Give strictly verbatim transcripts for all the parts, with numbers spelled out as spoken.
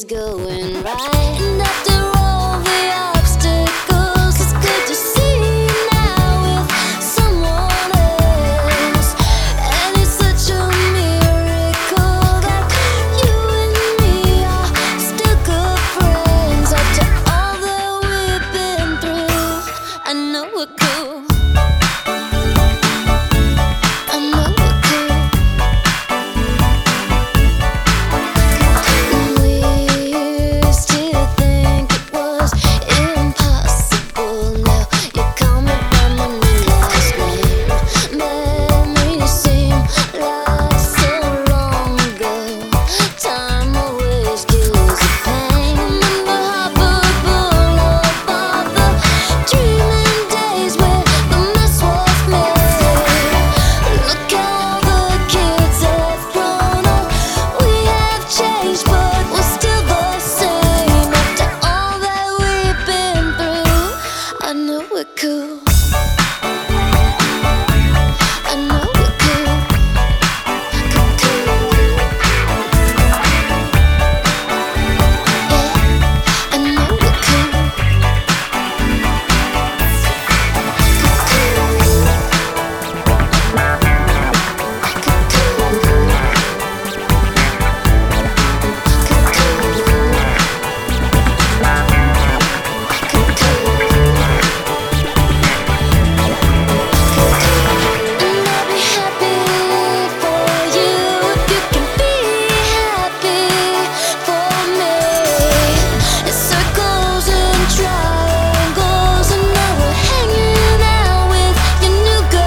always going right. And after all the obstacles, it's good to see you now with someone else. And it's such a miracle that you and me are still good friends. After all that we've been through, I know we're cool. We're cool. I know we're cool. Cool, cool. Yeah, I know we're cool.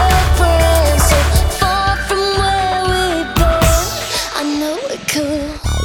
Cool.